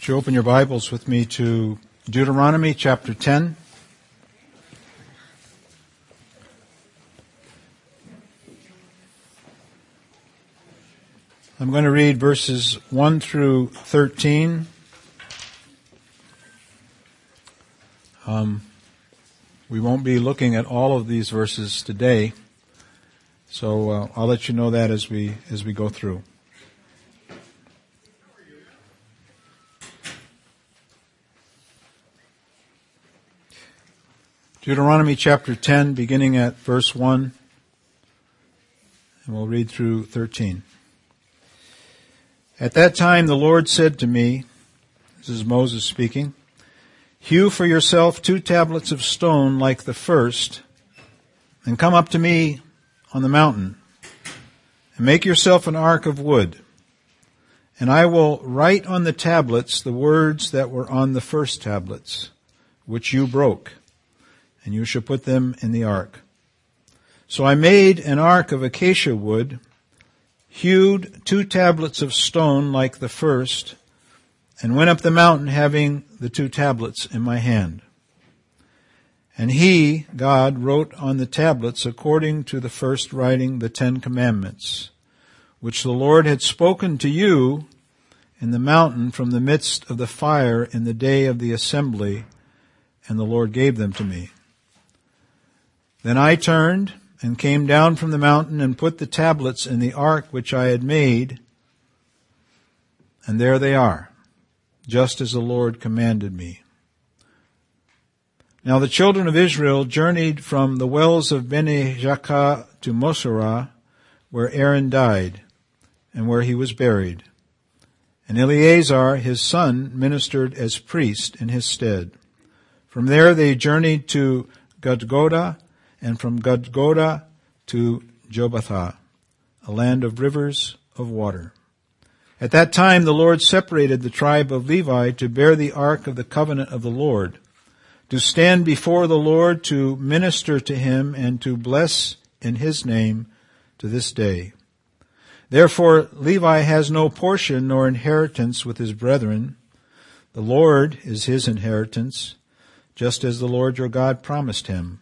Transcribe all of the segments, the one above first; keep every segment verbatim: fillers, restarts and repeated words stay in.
you open your Bibles with me to Deuteronomy chapter ten. I'm going to read verses one through thirteen. Um, we won't be looking at all of these verses today, so uh, I'll let you know that as we as we go through. Deuteronomy chapter ten, beginning at verse one, and we'll read through thirteen. At that time the Lord said to me, this is Moses speaking, hew for yourself two tablets of stone like the first, and come up to me on the mountain, and make yourself an ark of wood. And I will write on the tablets the words that were on the first tablets, which you broke, and you shall put them in the ark. So I made an ark of acacia wood, hewed two tablets of stone like the first, and went up the mountain having the two tablets in my hand. And he, God, wrote on the tablets according to the first writing the Ten Commandments, which the Lord had spoken to you in the mountain from the midst of the fire in the day of the assembly, and the Lord gave them to me. Then I turned and came down from the mountain and put the tablets in the ark which I had made, and there they are, just as the Lord commanded me. Now the children of Israel journeyed from the wells of Bene Jaakah to Moserah, where Aaron died, and where he was buried. And Eleazar, his son, ministered as priest in his stead. From there they journeyed to Gudgodah, and from Gudgodah to Jobathah, a land of rivers of water. At that time the Lord separated the tribe of Levi to bear the ark of the covenant of the Lord, to stand before the Lord, to minister to him, and to bless in his name to this day. Therefore Levi has no portion nor inheritance with his brethren. The Lord is his inheritance, just as the Lord your God promised him.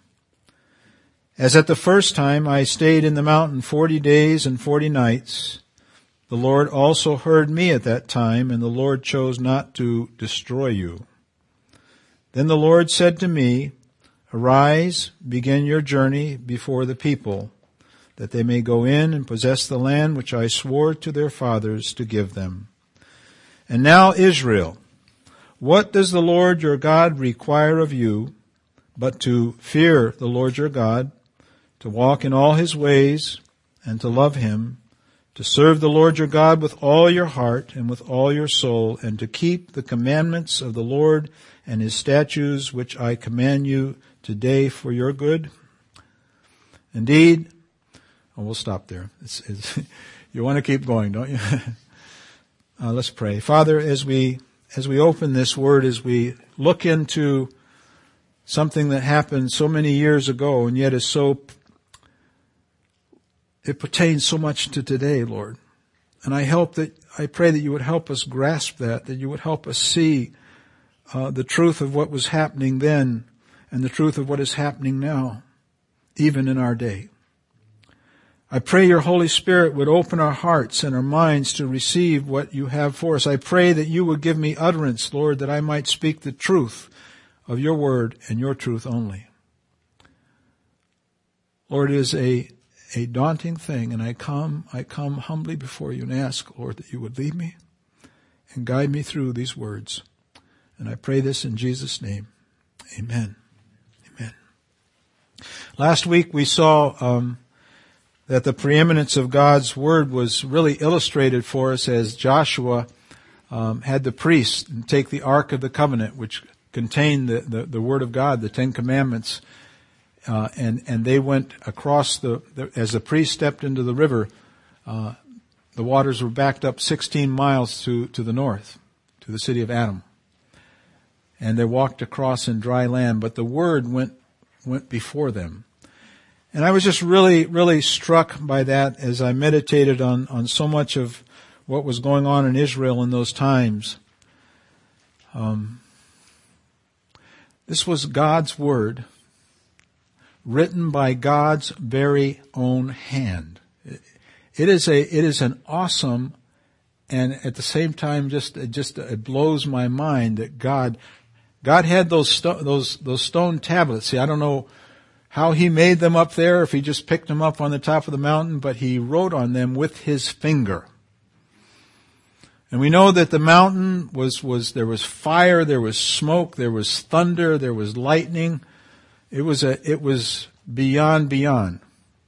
As at the first time I stayed in the mountain forty days and forty nights, the Lord also heard me at that time, and the Lord chose not to destroy you. Then the Lord said to me, arise, begin your journey before the people, that they may go in and possess the land which I swore to their fathers to give them. And now, Israel, what does the Lord your God require of you, but to fear the Lord your God, to walk in all his ways, and to love him, to serve the Lord your God with all your heart and with all your soul, and to keep the commandments of the Lord and his statutes which I command you today for your good? Indeed, oh, we'll stop there. It's, it's, you want to keep going, don't you? uh, let's pray. Father, as we as we open this word, as we look into something that happened so many years ago and yet is so It pertains so much to today, Lord. And I help that, I pray that you would help us grasp that, that you would help us see uh, the truth of what was happening then and the truth of what is happening now, even in our day. I pray your Holy Spirit would open our hearts and our minds to receive what you have for us. I pray that you would give me utterance, Lord, that I might speak the truth of your word and your truth only. Lord, it is a A daunting thing, and I come, I come humbly before you and ask, Lord, that you would lead me and guide me through these words. And I pray this in Jesus' name. Amen. Amen. Last week we saw um, that the preeminence of God's word was really illustrated for us as Joshua um, had the priests take the Ark of the Covenant, which contained the, the, the word of God, the Ten Commandments, Uh, and, and they went across the, the, as the priest stepped into the river, uh, the waters were backed up sixteen miles to, to the north, to the city of Adam. And they walked across in dry land, but the word went, went before them. And I was just really, really struck by that as I meditated on, on so much of what was going on in Israel in those times. Um, this was God's word, written by God's very own hand. It is a, it is an awesome, and at the same time, just, it just, it blows my mind that God, God had those, sto- those, those stone tablets. See, I don't know how he made them up there, if he just picked them up on the top of the mountain, but he wrote on them with his finger. And we know that the mountain was, was, there was fire, there was smoke, there was thunder, there was lightning. It was a, it was beyond, beyond.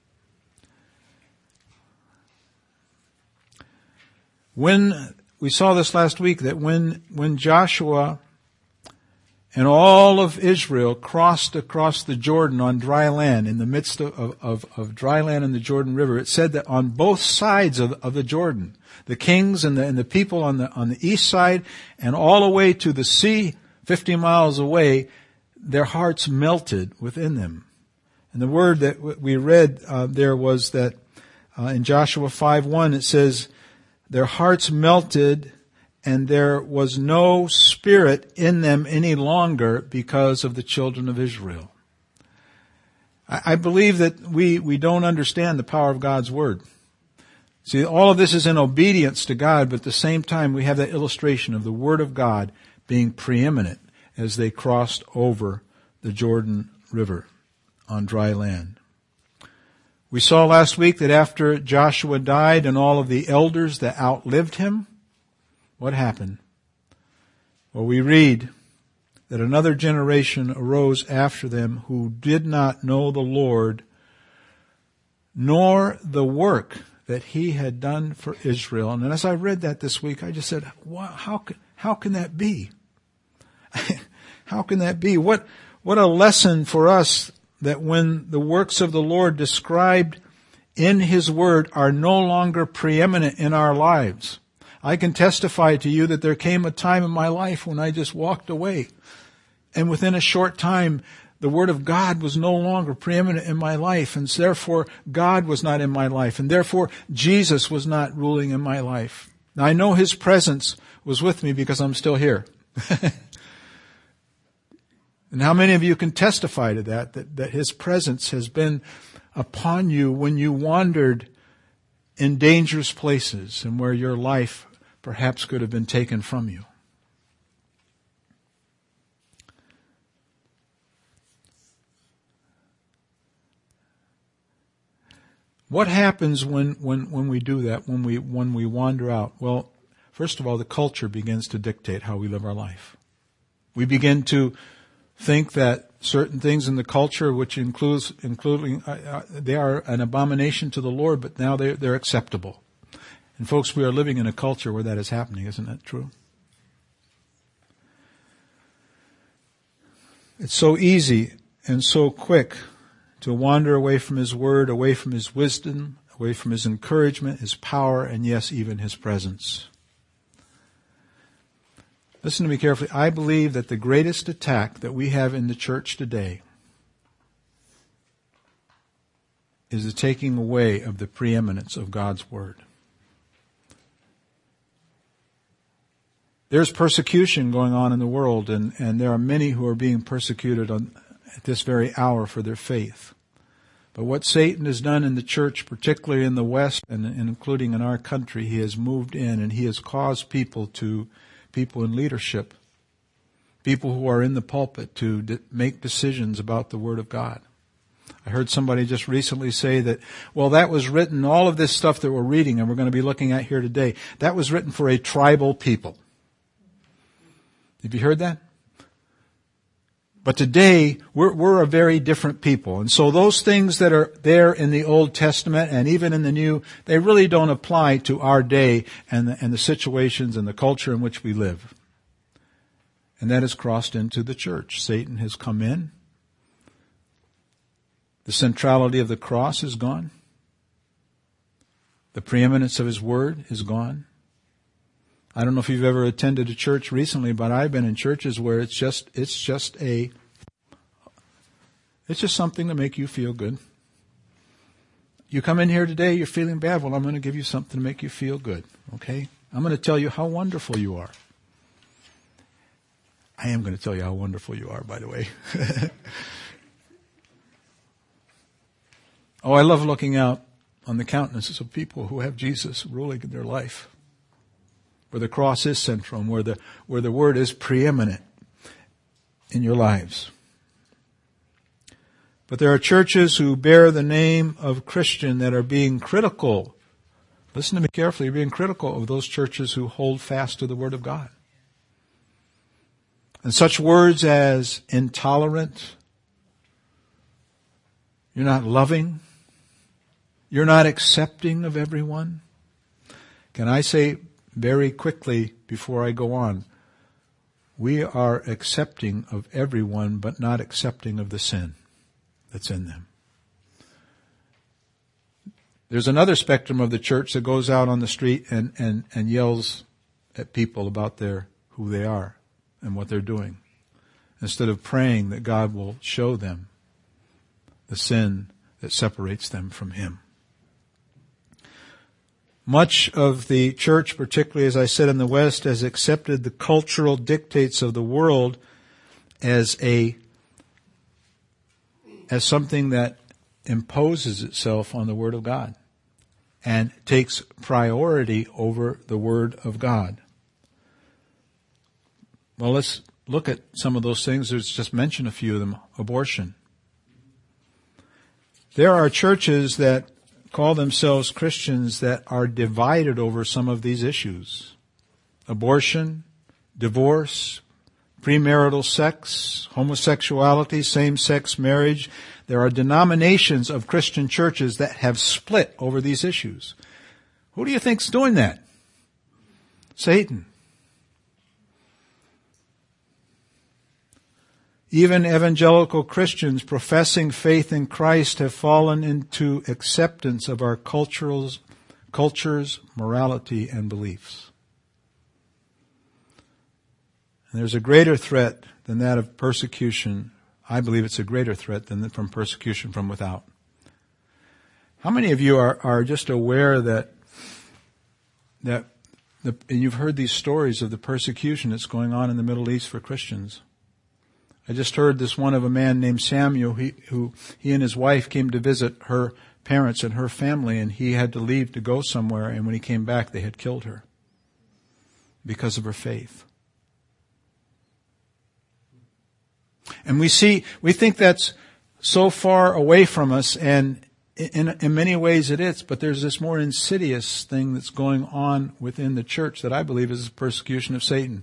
When, we saw this last week, that when, when Joshua and all of Israel crossed across the Jordan on dry land, in the midst of, of, of dry land and the Jordan River, it said that on both sides of, of the Jordan, the kings and the, and the people on the, on the east side and all the way to the sea, fifty miles away, their hearts melted within them. And the word that we read uh, there was that uh, in Joshua five one, it says, their hearts melted and there was no spirit in them any longer because of the children of Israel. I, I believe that we, we don't understand the power of God's word. See, all of this is in obedience to God, but at the same time we have that illustration of the word of God being preeminent as they crossed over the Jordan River on dry land. We saw last week that after Joshua died and all of the elders that outlived him, what happened? Well, we read that another generation arose after them who did not know the Lord, nor the work that he had done for Israel. And as I read that this week, I just said, wow, how can, how can that be? How can that be? What, what a lesson for us that when the works of the Lord described in his word are no longer preeminent in our lives. I can testify to you that there came a time in my life when I just walked away. And within a short time, the word of God was no longer preeminent in my life. And therefore, God was not in my life. And therefore, Jesus was not ruling in my life. Now, I know his presence was with me because I'm still here. And how many of you can testify to that, that, that his presence has been upon you when you wandered in dangerous places and where your life perhaps could have been taken from you? What happens when, when, when we do that, when we, when we wander out? Well, first of all, the culture begins to dictate how we live our life. We begin to think that certain things in the culture, which includes, including, uh, uh, they are an abomination to the Lord, but now they're, they're acceptable. And folks, we are living in a culture where that is happening, isn't that true? It's so easy and so quick to wander away from his word, away from his wisdom, away from his encouragement, his power, and yes, even his presence. Listen to me carefully. I believe that the greatest attack that we have in the church today is the taking away of the preeminence of God's word. There's persecution going on in the world, and, and there are many who are being persecuted on, at this very hour for their faith. But what Satan has done in the church, particularly in the West and, and including in our country, he has moved in and he has caused people to people in leadership, people who are in the pulpit, to de- make decisions about the Word of God. I heard somebody just recently say that, well, that was written, all of this stuff that we're reading and we're going to be looking at here today, that was written for a tribal people. Have you heard that? But today, we're, we're a very different people. And so those things that are there in the Old Testament and even in the New, they really don't apply to our day and the, and the situations and the culture in which we live. And that has crossed into the church. Satan has come in. The centrality of the cross is gone. The preeminence of his word is gone. I don't know if you've ever attended a church recently, but I've been in churches where it's just, it's just a, it's just something to make you feel good. You come in here today, you're feeling bad. Well, I'm going to give you something to make you feel good. Okay? I'm going to tell you how wonderful you are. I am going to tell you how wonderful you are, by the way. Oh, I love looking out on the countenances of people who have Jesus ruling in their life, where the cross is central, and where the, where the word is preeminent in your lives. But there are churches who bear the name of Christian that are being critical. Listen to me carefully. You're being critical of those churches who hold fast to the Word of God. And such words as intolerant, you're not loving, you're not accepting of everyone. Can I say very quickly before I go on, we are accepting of everyone but not accepting of the sin that's in them. There's another spectrum of the church that goes out on the street and, and, and yells at people about their who they are and what they're doing, instead of praying that God will show them the sin that separates them from Him. Much of the church, particularly as I said in the West, has accepted the cultural dictates of the world as a as something that imposes itself on the Word of God and takes priority over the Word of God. Well, let's look at some of those things. There's just mention a few of them. Abortion. There are churches that call themselves Christians that are divided over some of these issues. Abortion, divorce, premarital sex, homosexuality, same-sex marriage. There are denominations of Christian churches that have split over these issues. Who do you think's doing that? Satan. Even evangelical Christians professing faith in Christ have fallen into acceptance of our cultures, cultures, morality, and beliefs. And there's a greater threat than that of persecution. I believe it's a greater threat than from persecution from without. How many of you are, are just aware that that the, and you've heard these stories of the persecution that's going on in the Middle East for Christians? I just heard this one of a man named Samuel, he, who he and his wife came to visit her parents and her family, and he had to leave to go somewhere, and when he came back, they had killed her because of her faith. And we see, we think that's so far away from us, and in, in many ways it is, but there's this more insidious thing that's going on within the church that I believe is the persecution of Satan.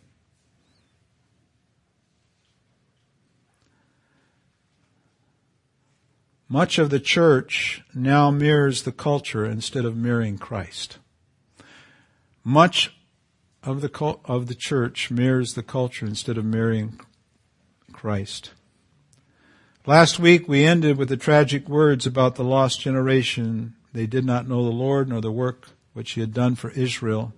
Much of the church now mirrors the culture instead of mirroring Christ. Much of the of the church mirrors the culture instead of mirroring Christ. Last week we ended with the tragic words about the lost generation. They did not know the Lord nor the work which He had done for Israel.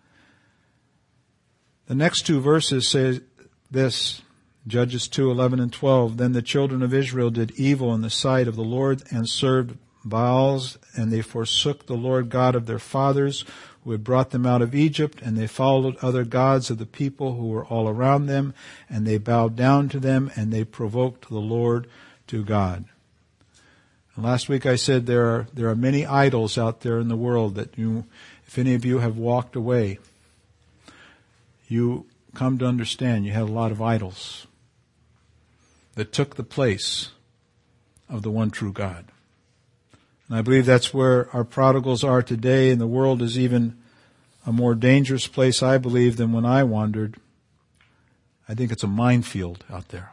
The next two verses say this. Judges two, eleven and twelve. Then the children of Israel did evil in the sight of the Lord and served Baals, and they forsook the Lord God of their fathers who had brought them out of Egypt, and they followed other gods of the people who were all around them, and they bowed down to them, and they provoked the Lord to God. And last week I said there are, there are many idols out there in the world that you, if any of you have walked away, you come to understand you had a lot of idols that took the place of the one true God. And I believe that's where our prodigals are today, and the world is even a more dangerous place, I believe, than when I wandered. I think it's a minefield out there.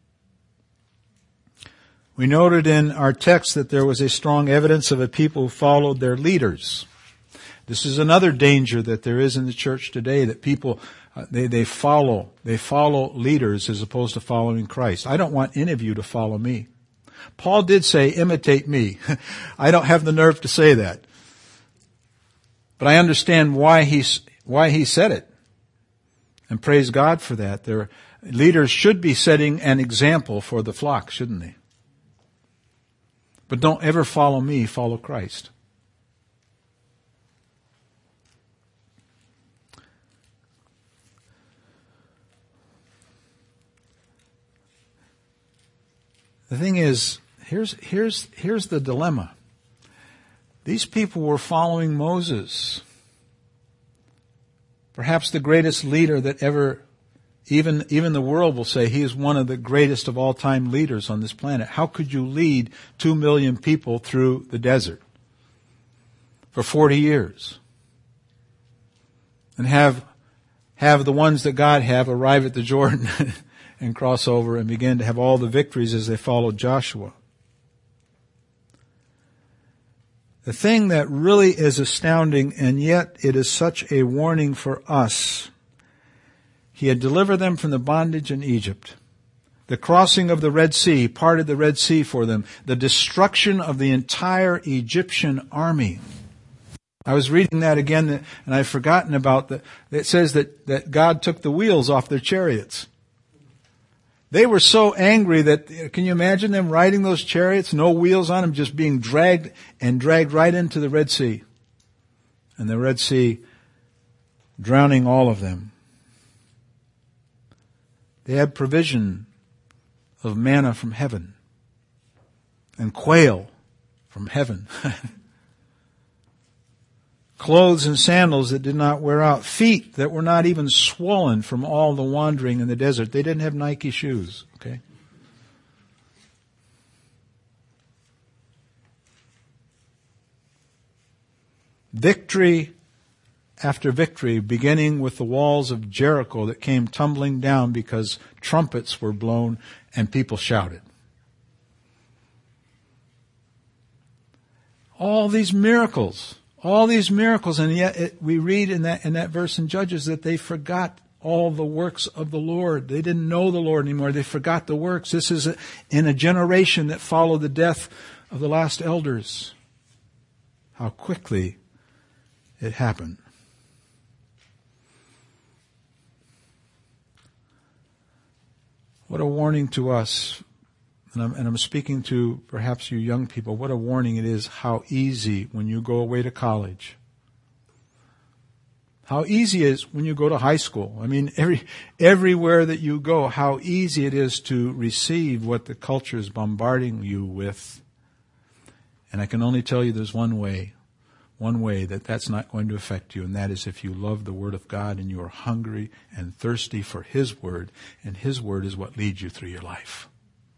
We noted in our text that there was a strong evidence of a people who followed their leaders. This is another danger that there is in the church today, that people Uh, they, they follow, they follow leaders as opposed to following Christ. I don't want any of you to follow me. Paul did say, imitate me. I don't have the nerve to say that. But I understand why he, why he said it. And praise God for that. Their leaders should be setting an example for the flock, shouldn't they? But don't ever follow me, follow Christ. The thing is, here's, here's, here's the dilemma. These people were following Moses, perhaps the greatest leader that ever, even, even the world will say he is one of the greatest of all time leaders on this planet. How could you lead two million people through the desert for forty years? And have, have the ones that God have arrive at the Jordan and cross over and begin to have all the victories as they followed Joshua. The thing that really is astounding, and yet it is such a warning for us, he had delivered them from the bondage in Egypt. The crossing of the Red Sea parted the Red Sea for them. The destruction of the entire Egyptian army. I was reading that again, and I've forgotten about the, it says that, that God took the wheels off their chariots. They were so angry that, can you imagine them riding those chariots, no wheels on them, just being dragged and dragged right into the Red Sea. And the Red Sea drowning all of them. They had provision of manna from heaven and quail from heaven. Clothes and sandals that did not wear out. Feet that were not even swollen from all the wandering in the desert. They didn't have Nike shoes, okay? Victory after victory, beginning with the walls of Jericho that came tumbling down because trumpets were blown and people shouted. All these miracles. All these miracles, and yet it, we read in that in that verse in Judges that they forgot all the works of the Lord. They didn't know the Lord anymore. They forgot the works. This is a, in a generation that followed the death of the last elders. How quickly it happened. What a warning to us. And I'm, and I'm speaking to perhaps you young people. What a warning it is how easy when you go away to college. How easy it is when you go to high school. I mean, every, everywhere that you go, how easy it is to receive what the culture is bombarding you with. And I can only tell you there's one way, one way that that's not going to affect you, and that is if you love the Word of God and you are hungry and thirsty for His Word, and His Word is what leads you through your life.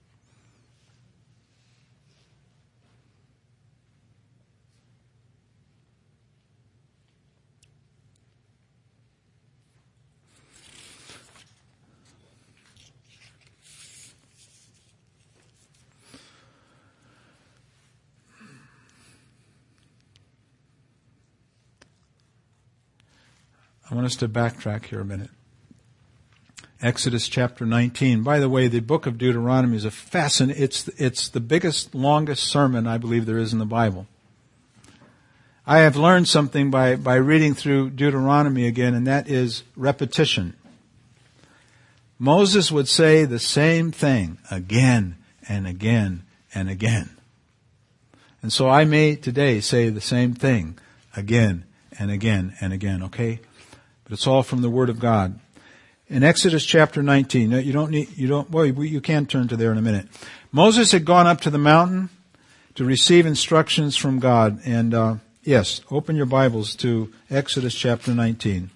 I want us to backtrack here a minute. Exodus chapter nineteen. By the way, the book of Deuteronomy is a fascinating, it's, it's the biggest, longest sermon I believe there is in the Bible. I have learned something by, by reading through Deuteronomy again, and that is repetition. Moses would say the same thing again and again and again. And so I may today say the same thing again and again and again, okay? But it's all from the Word of God. In Exodus chapter nineteen, you don't need, you don't, well, you can turn to there in a minute. Moses had gone up to the mountain to receive instructions from God. And, uh, yes, open your Bibles to Exodus chapter nineteen.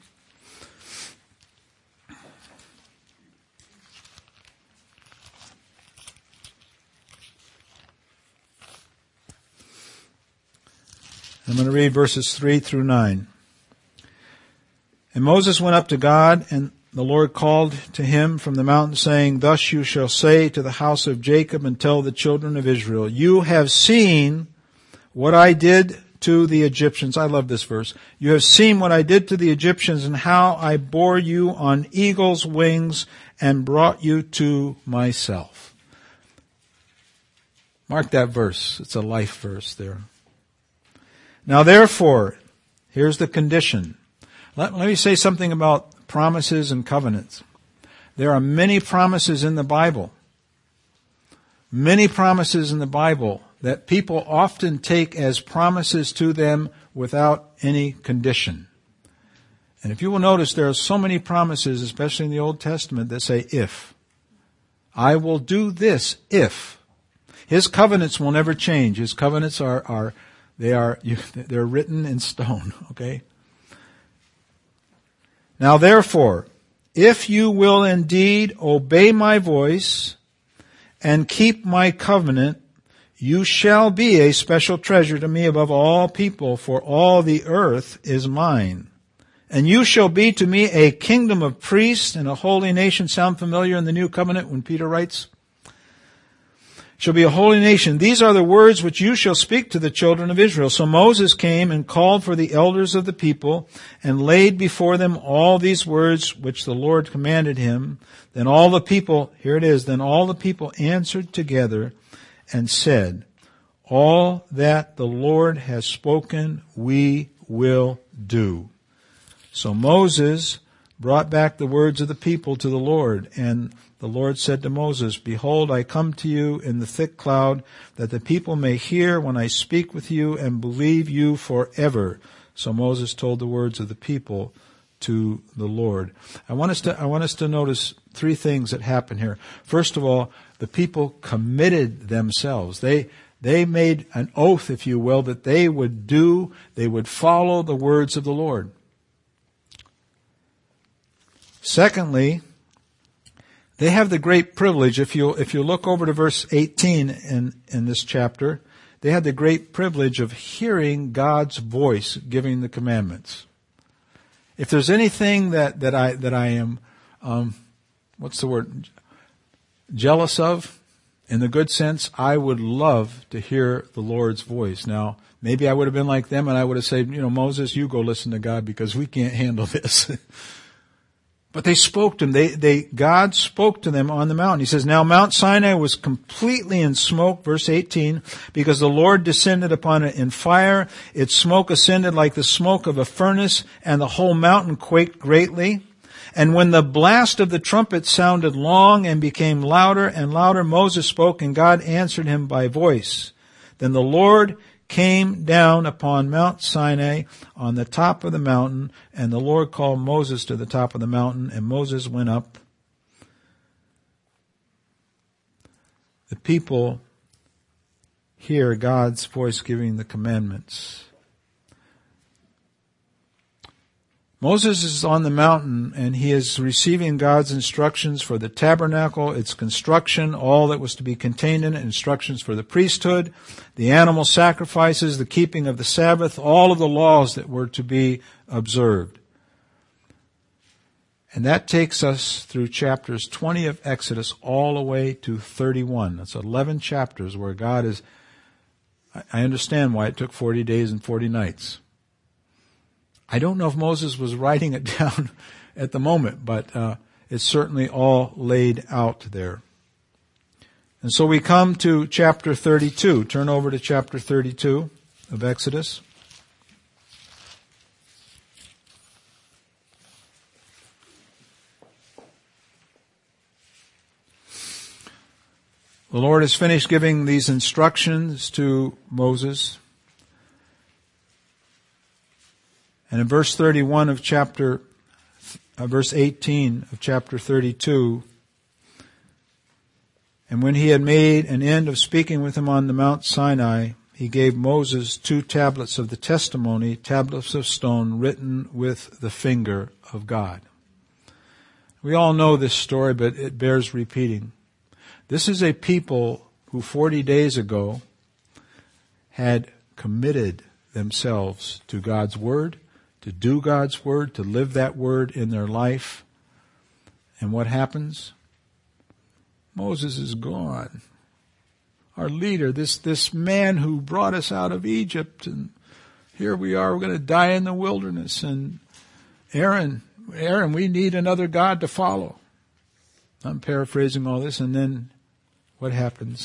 I'm going to read verses three through nine. And Moses went up to God, and the Lord called to him from the mountain, saying, Thus you shall say to the house of Jacob and tell the children of Israel, You have seen what I did to the Egyptians. I love this verse. You have seen what I did to the Egyptians and how I bore you on eagle's wings and brought you to myself. Mark that verse. It's a life verse there. Now therefore, here's the condition. Let, let me say something about promises and covenants. There are many promises in the Bible. Many promises in the Bible that people often take as promises to them without any condition. And if you will notice, there are so many promises, especially in the Old Testament, that say if. I will do this if. His covenants will never change. His covenants are, are they are, they're written in stone, okay? Now therefore, if you will indeed obey my voice and keep my covenant, you shall be a special treasure to me above all people, for all the earth is mine. And you shall be to me a kingdom of priests and a holy nation. Sound familiar in the New Covenant when Peter writes? Shall be a holy nation. These are the words which you shall speak to the children of Israel. So Moses came and called for the elders of the people and laid before them all these words which the Lord commanded him. Then all the people, here it is, then all the people answered together and said, all that the Lord has spoken we will do. So Moses brought back the words of the people to the Lord, and the Lord said to Moses, behold, I come to you in the thick cloud, that the people may hear when I speak with you and believe you forever. So Moses told the words of the people to the Lord. I want us to, I want us to notice three things that happen here. First of all, the people committed themselves. They, they made an oath, if you will, that they would do, they would follow the words of the Lord. Secondly, they have the great privilege, if you if you look over to verse eighteen in, in this chapter, they had the great privilege of hearing God's voice giving the commandments. If there's anything that, that I that I am um, what's the word? jealous of, in the good sense, I would love to hear the Lord's voice. Now, maybe I would have been like them and I would have said, you know, Moses, you go listen to God because we can't handle this. But they spoke to him. They, they, God spoke to them on the mountain. He says, now Mount Sinai was completely in smoke, verse eighteen, because the Lord descended upon it in fire. Its smoke ascended like the smoke of a furnace, and the whole mountain quaked greatly. And when the blast of the trumpet sounded long and became louder and louder, Moses spoke, and God answered him by voice. Then the Lord came down upon Mount Sinai on the top of the mountain, and the Lord called Moses to the top of the mountain, and Moses went up. The people hear God's voice giving the commandments. Moses is on the mountain and he is receiving God's instructions for the tabernacle, its construction, all that was to be contained in it, instructions for the priesthood, the animal sacrifices, the keeping of the Sabbath, all of the laws that were to be observed. And that takes us through chapters twenty of Exodus all the way to thirty-one. That's eleven chapters where God is, I understand why it took forty days and forty nights. I don't know if Moses was writing it down at the moment, but uh, it's certainly all laid out there. And so we come to chapter thirty-two. Turn over to chapter thirty-two of Exodus. The Lord has finished giving these instructions to Moses. And in verse thirty-one of chapter, uh, verse eighteen of chapter thirty-two, and when he had made an end of speaking with him on the Mount Sinai, he gave Moses two tablets of the testimony, tablets of stone written with the finger of God. We all know this story, but it bears repeating. This is a people who forty days ago had committed themselves to God's word, to do God's word, to live that word in their life. And what happens? Moses is gone. Our leader, this, this man who brought us out of Egypt, and here we are, we're going to die in the wilderness. And Aaron, Aaron, we need another God to follow. I'm paraphrasing all this, and then what happens?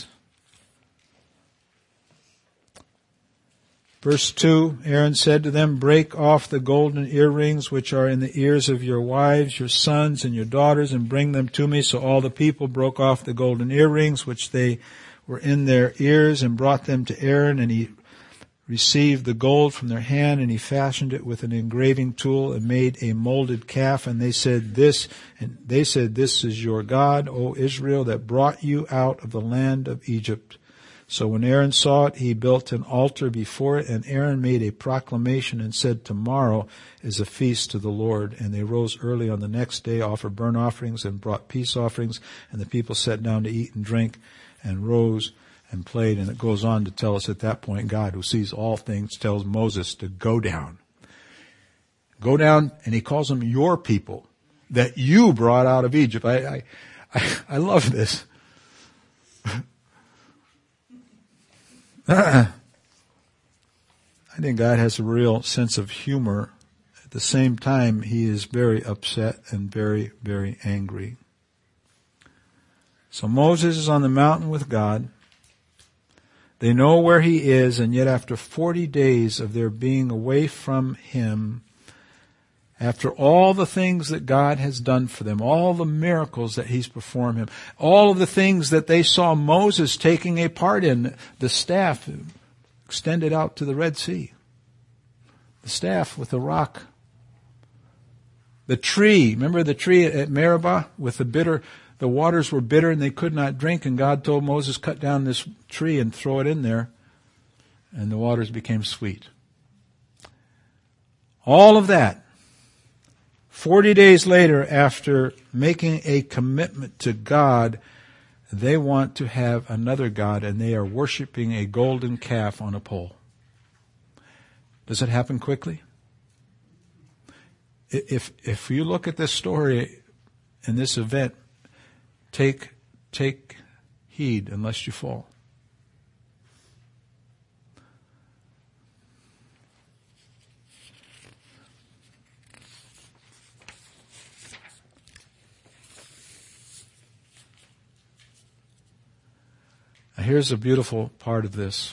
Verse two, Aaron said to them, break off the golden earrings which are in the ears of your wives, your sons, and your daughters, and bring them to me. So all the people broke off the golden earrings which they were in their ears and brought them to Aaron, and he received the gold from their hand, and he fashioned it with an engraving tool and made a molded calf. And they said, this, and they said, this is your God, O Israel, that brought you out of the land of Egypt. So when Aaron saw it, he built an altar before it, and Aaron made a proclamation and said, tomorrow is a feast to the Lord. And they rose early on the next day, offered burnt offerings, and brought peace offerings, and the people sat down to eat and drink, and rose and played. And it goes on to tell us at that point, God, who sees all things, tells Moses to go down. Go down, and he calls them your people that you brought out of Egypt. I, I, I, I love this. I think God has a real sense of humor. At the same time, he is very upset and very, very angry. So Moses is on the mountain with God. They know where he is, and yet after forty days of their being away from him, after all the things that God has done for them, all the miracles that he's performed him, all of the things that they saw Moses taking a part in, the staff extended out to the Red Sea, the staff with the rock, the tree, remember the tree at Meribah with the bitter, the waters were bitter and they could not drink, and God told Moses, cut down this tree and throw it in there, and the waters became sweet. All of that. Forty days later, after making a commitment to God, they want to have another God, and they are worshiping a golden calf on a pole. Does it happen quickly? If if you look at this story and this event, take take heed unless you fall. Now here's a beautiful part of this.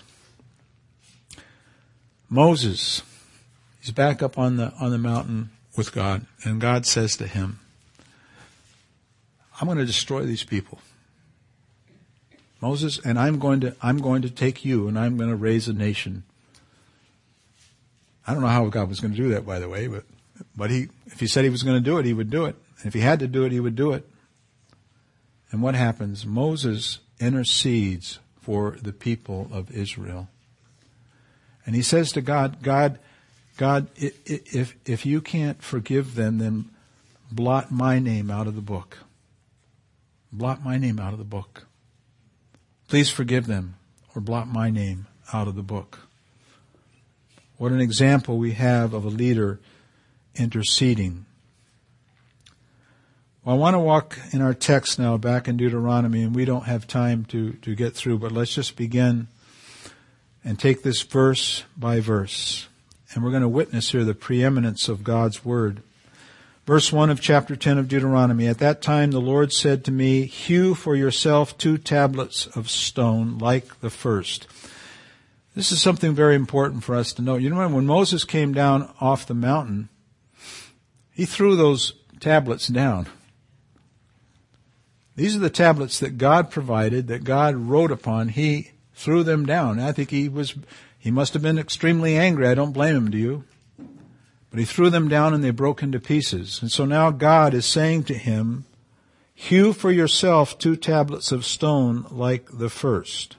Moses, he's back up on the on the mountain with God, and God says to him, I'm going to destroy these people. Moses, and I'm going to I'm going to take you and I'm going to raise a nation. I don't know how God was going to do that, by the way, but but he if he said he was going to do it, he would do it. And if he had to do it, he would do it. And what happens? Moses intercedes for the people of Israel. And he says to God, God, God, if, if you can't forgive them, then blot my name out of the book. Blot my name out of the book. Please forgive them or blot my name out of the book. What an example we have of a leader interceding. Well, I want to walk in our text now back in Deuteronomy, and we don't have time to, to get through, but let's just begin and take this verse by verse. And we're going to witness here the preeminence of God's Word. Verse one of chapter ten of Deuteronomy. At that time the Lord said to me, hew for yourself two tablets of stone like the first. This is something very important for us to know. You remember when Moses came down off the mountain, he threw those tablets down. These are the tablets that God provided, that God wrote upon. He threw them down. I think he was, he must have been extremely angry. I don't blame him, do you? But he threw them down and they broke into pieces. And so now God is saying to him, hew for yourself two tablets of stone like the first.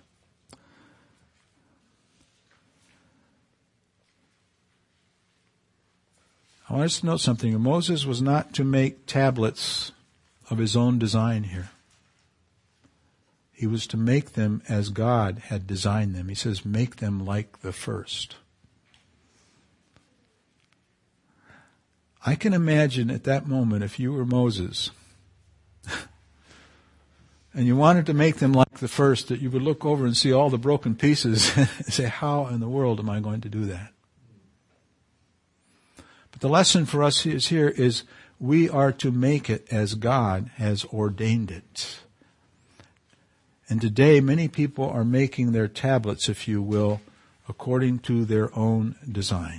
I want us to note something. Moses was not to make tablets of his own design here. He was to make them as God had designed them. He says, make them like the first. I can imagine at that moment, if you were Moses, and you wanted to make them like the first, that you would look over and see all the broken pieces and say, how in the world am I going to do that? But the lesson for us is here is we are to make it as God has ordained it. And today many people are making their tablets, if you will, according to their own design.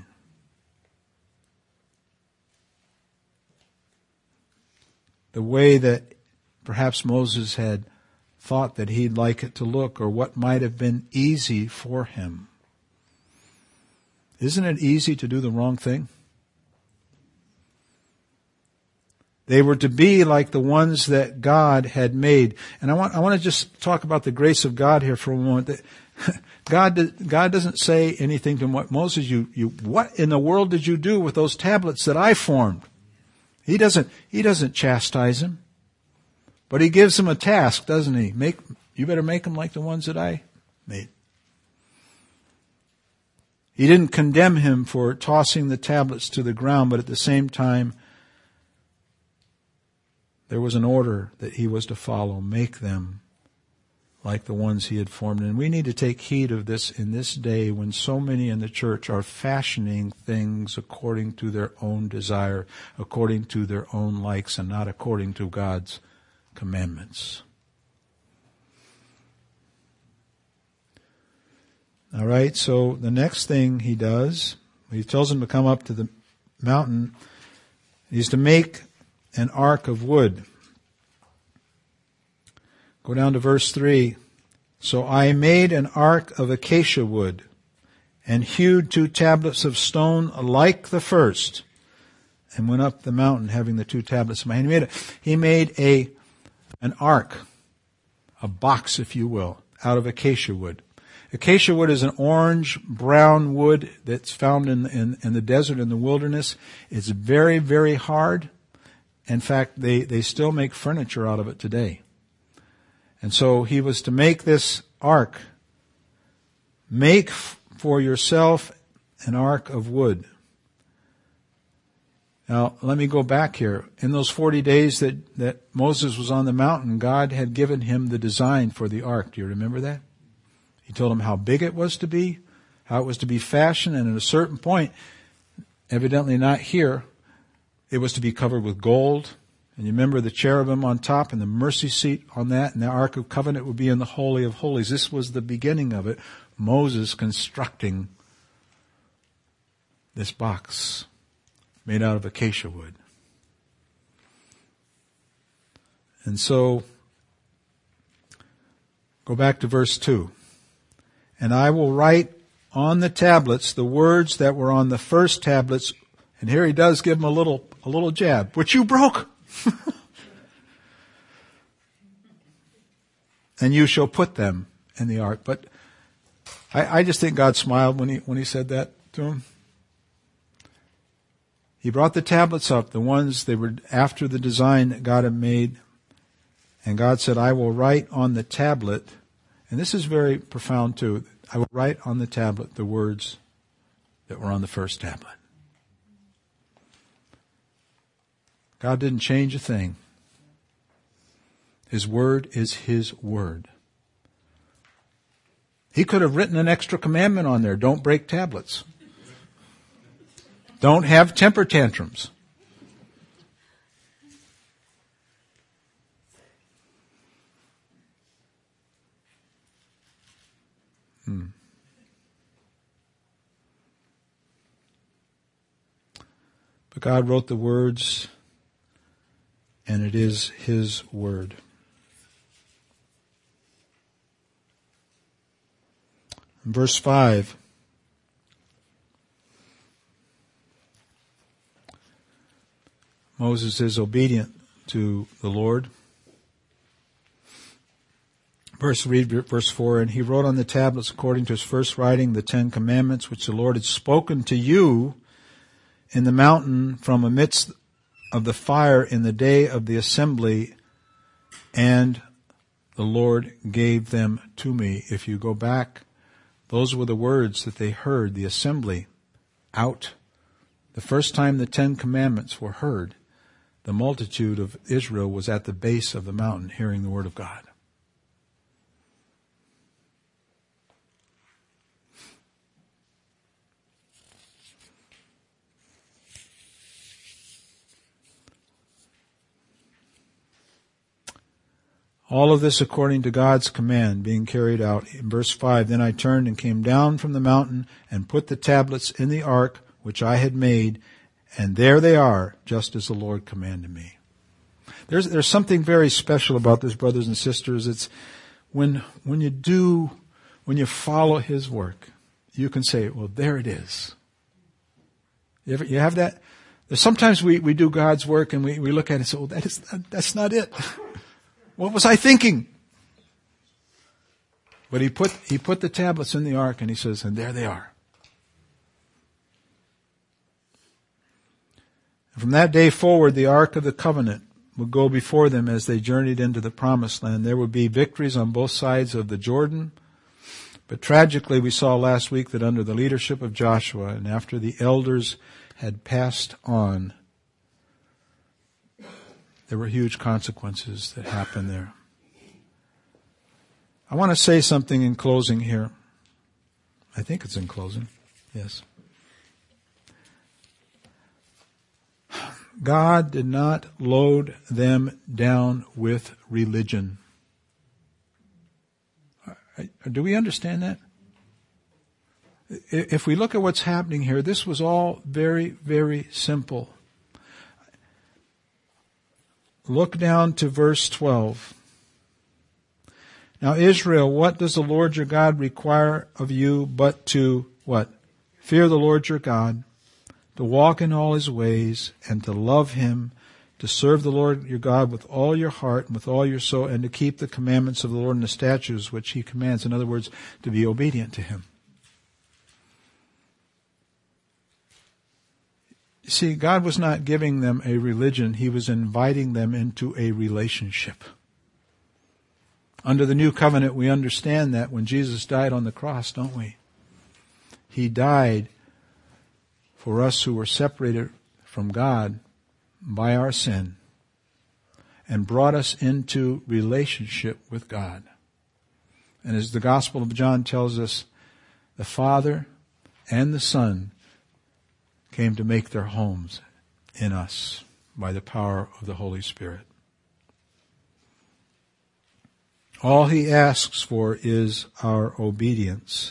The way that perhaps Moses had thought that he'd like it to look, or what might have been easy for him. Isn't it easy to do the wrong thing? They were to be like the ones that God had made. And I want, I want to just talk about the grace of God here for a moment. God, God doesn't say anything to him. Moses, you, you, what in the world did you do with those tablets that I formed? He doesn't, he doesn't chastise him, but he gives him a task, doesn't he? Make, you better make them like the ones that I made. He didn't condemn him for tossing the tablets to the ground, but at the same time, there was an order that he was to follow. Make them like the ones he had formed. And we need to take heed of this in this day when so many in the church are fashioning things according to their own desire, according to their own likes, and not according to God's commandments. All right, so the next thing he does, he tells him to come up to the mountain, he's to make an ark of wood. Go down to verse three. So I made an ark of acacia wood and hewed two tablets of stone like the first and went up the mountain having the two tablets in my hand. He made, a, he made a, an ark, a box, if you will, out of acacia wood. Acacia wood is an orange brown wood that's found in, in, in the desert, in the wilderness. It's very, very hard. In fact, they, they still make furniture out of it today. And so he was to make this ark. Make f- for yourself an ark of wood. Now, let me go back here. In those forty days that, that Moses was on the mountain, God had given him the design for the ark. Do you remember that? He told him how big it was to be, how it was to be fashioned, and at a certain point, evidently not here, it was to be covered with gold. And you remember the cherubim on top and the mercy seat on that, and the Ark of Covenant would be in the Holy of Holies. This was the beginning of it. Moses constructing this box made out of acacia wood. And so, go back to verse two. And I will write on the tablets the words that were on the first tablets. And here he does give them a little, a little jab, which you broke. And you shall put them in the ark. But I, I just think God smiled when he, when he said that to him. He brought the tablets up, the ones they were after the design that God had made. And God said, I will write on the tablet, and this is very profound too, I will write on the tablet the words that were on the first tablet. God didn't change a thing. His word is His word. He could have written an extra commandment on there. Don't break tablets. Don't have temper tantrums. Hmm. But God wrote the words, and it is His word. In verse five, Moses is obedient to the Lord. Verse, read verse four, and he wrote on the tablets according to his first writing the Ten Commandments which the Lord had spoken to you in the mountain from amidst of the fire in the day of the assembly, and the Lord gave them to me. If you go back, those were the words that they heard, the assembly, out. The first time the Ten Commandments were heard, the multitude of Israel was at the base of the mountain hearing the word of God. All of this according to God's command being carried out. In verse five, then I turned and came down from the mountain and put the tablets in the ark which I had made, and there they are, just as the Lord commanded me. There's, there's something very special about this, brothers and sisters. It's when, when you do, when you follow His work, you can say, well, there it is. You ever, you have that? There's sometimes we, we do God's work and we, we look at it and say, oh, that is, that, that's not it. What was I thinking? But he put, he put the tablets in the ark and he says, and there they are. And from that day forward, the ark of the covenant would go before them as they journeyed into the promised land. There would be victories on both sides of the Jordan. But tragically, we saw last week that under the leadership of Joshua and after the elders had passed on, there were huge consequences that happened there. I want to say something in closing here. I think it's in closing. Yes. God did not load them down with religion. Do we understand that? If we look at what's happening here, this was all very, very simple. Look down to verse twelve. Now, Israel, what does the Lord your God require of you but to, what? Fear the Lord your God, to walk in all his ways, and to love him, to serve the Lord your God with all your heart and with all your soul, and to keep the commandments of the Lord and the statutes which he commands. In other words, to be obedient to him. You see, God was not giving them a religion. He was inviting them into a relationship. Under the new covenant, we understand that when Jesus died on the cross, don't we? He died for us who were separated from God by our sin and brought us into relationship with God. And as the Gospel of John tells us, the Father and the Son came to make their homes in us by the power of the Holy Spirit. All he asks for is our obedience.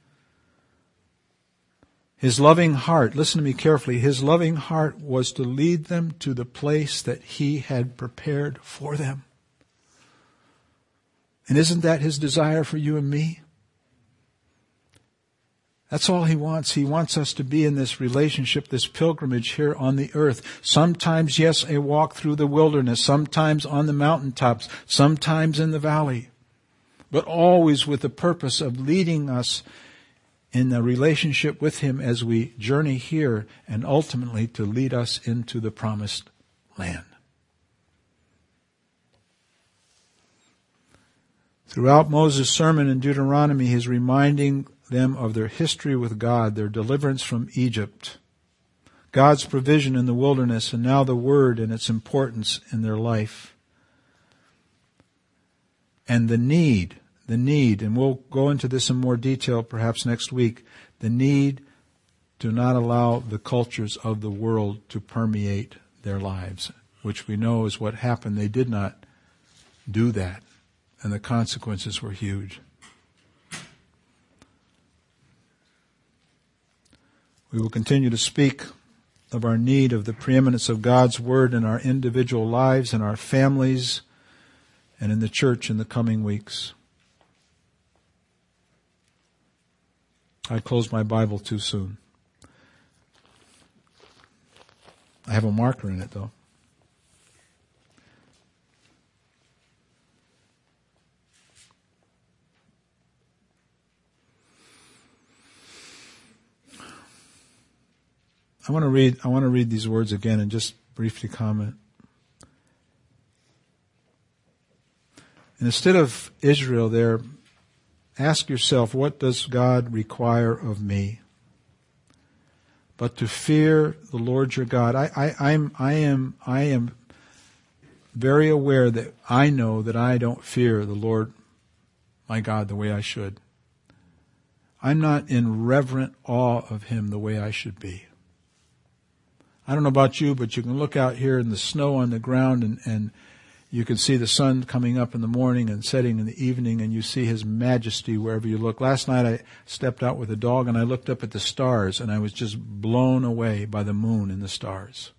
His loving heart, listen to me carefully, his loving heart was to lead them to the place that he had prepared for them. And isn't that his desire for you and me? That's all he wants. He wants us to be in this relationship, this pilgrimage here on the earth. Sometimes, yes, a walk through the wilderness. Sometimes on the mountaintops. Sometimes in the valley. But always with the purpose of leading us in a relationship with him as we journey here and ultimately to lead us into the promised land. Throughout Moses' sermon in Deuteronomy, he's reminding them of their history with God, their deliverance from Egypt, God's provision in the wilderness, and now the Word and its importance in their life. And the need, the need, and we'll go into this in more detail perhaps next week, the need to not allow the cultures of the world to permeate their lives, which we know is what happened. They did not do that, and the consequences were huge. We will continue to speak of our need of the preeminence of God's Word in our individual lives, in our families, and in the church in the coming weeks. I closed my Bible too soon. I have a marker in it, though. I want to read, I want to read these words again and just briefly comment. And instead of Israel there, ask yourself, what does God require of me? But to fear the Lord your God. I, I, I'm, I am, I am very aware that I know that I don't fear the Lord my God the way I should. I'm not in reverent awe of him the way I should be. I don't know about you, but you can look out here in the snow on the ground and, and you can see the sun coming up in the morning and setting in the evening, and you see his majesty wherever you look. Last night I stepped out with a dog and I looked up at the stars and I was just blown away by the moon and the stars.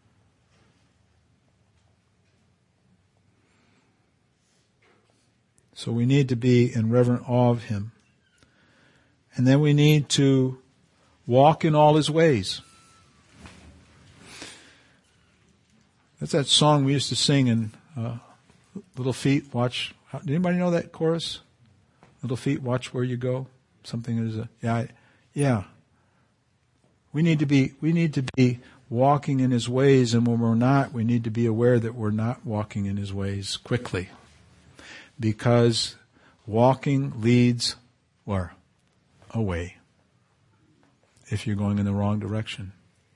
So we need to be in reverent awe of him. And then we need to walk in all his ways. That's that song we used to sing in uh, Little Feet. Watch. Did anybody know that chorus? Little feet, watch where you go. Something is a, yeah, yeah. We need to be, we need to be walking in His ways, and when we're not, we need to be aware that we're not walking in His ways quickly. Because walking leads where? Away. If you're going in the wrong direction.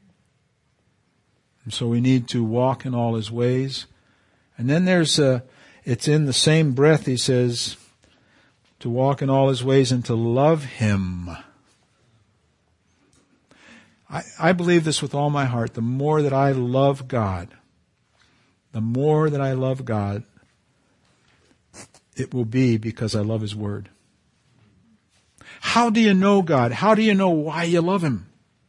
And so we need to walk in all His ways. And then there's a, it's in the same breath He says, to walk in all His ways and to love Him. I, I believe this with all my heart. The more that I love God, the more that I love God, it will be because I love His Word. How do you know God? How do you know why you love Him?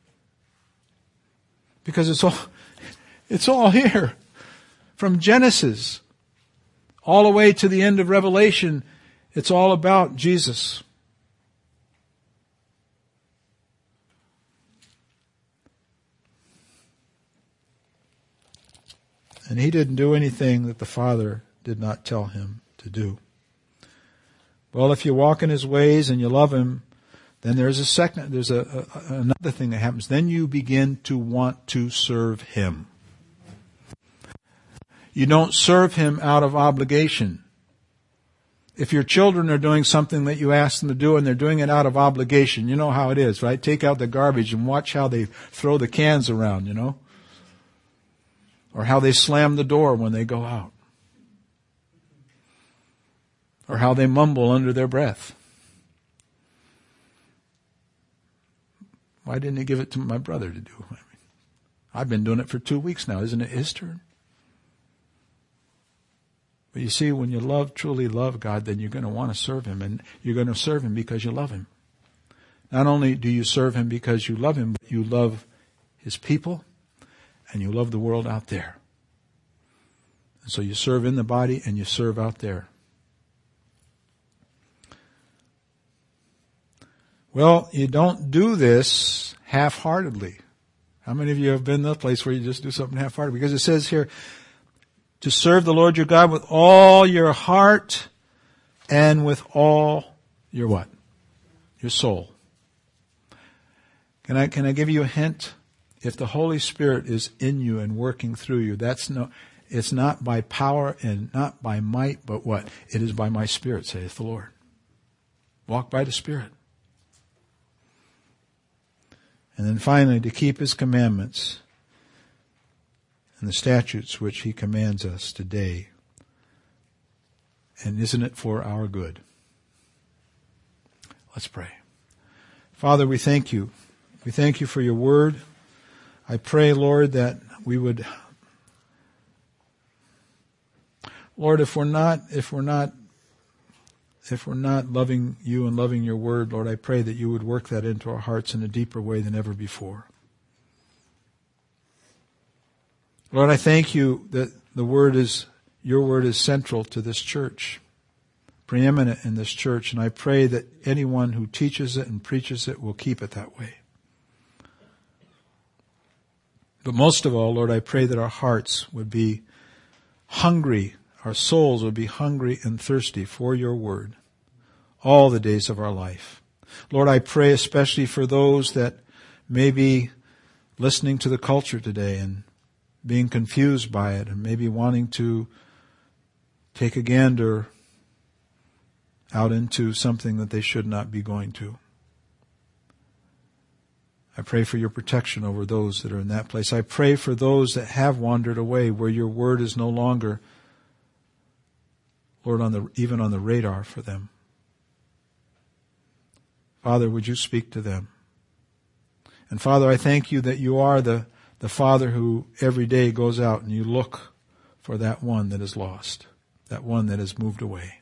Because it's all, it's all here. From Genesis all the way to the end of Revelation, it's all about Jesus. And He didn't do anything that the Father did not tell Him to do. Well, if you walk in His ways and you love Him, then there's a second, there's a, a another thing that happens. Then you begin to want to serve Him. You don't serve Him out of obligation. If your children are doing something that you ask them to do and they're doing it out of obligation, you know how it is, right? Take out the garbage and watch how they throw the cans around, you know? Or how they slam the door when they go out. Or how they mumble under their breath. Why didn't He give it to my brother to do? I mean, I've been doing it for two weeks now. Isn't it his turn? But you see, when you love, truly love God, then you're going to want to serve Him. And you're going to serve Him because you love Him. Not only do you serve Him because you love Him, but you love His people and you love the world out there. And so you serve in the body and you serve out there. Well, you don't do this half-heartedly. How many of you have been in the place where you just do something half-hearted? Because it says here, to serve the Lord your God with all your heart and with all your what? Your soul. Can I, can I give you a hint? If the Holy Spirit is in you and working through you, that's no, it's not by power and not by might, but what? It is by my Spirit, saith the Lord. Walk by the Spirit. And then finally, to keep His commandments and the statutes which He commands us today. And isn't it for our good? Let's pray. Father, we thank You. We thank You for Your word. I pray, Lord, that we would, Lord, if we're not, if we're not, if we're not loving You and loving Your word, Lord, I pray that You would work that into our hearts in a deeper way than ever before. Lord, I thank You that the word is, Your word is central to this church, preeminent in this church, and I pray that anyone who teaches it and preaches it will keep it that way. But most of all, Lord, I pray that our hearts would be hungry, our souls would be hungry and thirsty for Your word all the days of our life. Lord, I pray especially for those that may be listening to the culture today and being confused by it and maybe wanting to take a gander out into something that they should not be going to. I pray for Your protection over those that are in that place. I pray for those that have wandered away where Your word is no longer, Lord, on the, even on the radar for them. Father, would You speak to them? And Father, I thank You that You are the, the Father who every day goes out and You look for that one that is lost, that one that has moved away.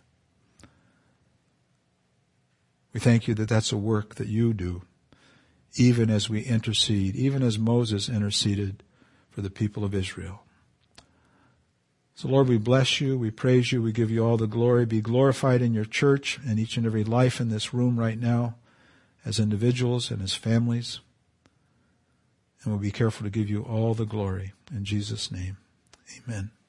We thank You that that's a work that You do, even as we intercede, even as Moses interceded for the people of Israel. So Lord, we bless You, we praise You, we give You all the glory. Be glorified in Your church and each and every life in this room right now, as individuals and as families. And we'll be careful to give You all the glory. In Jesus' name, amen.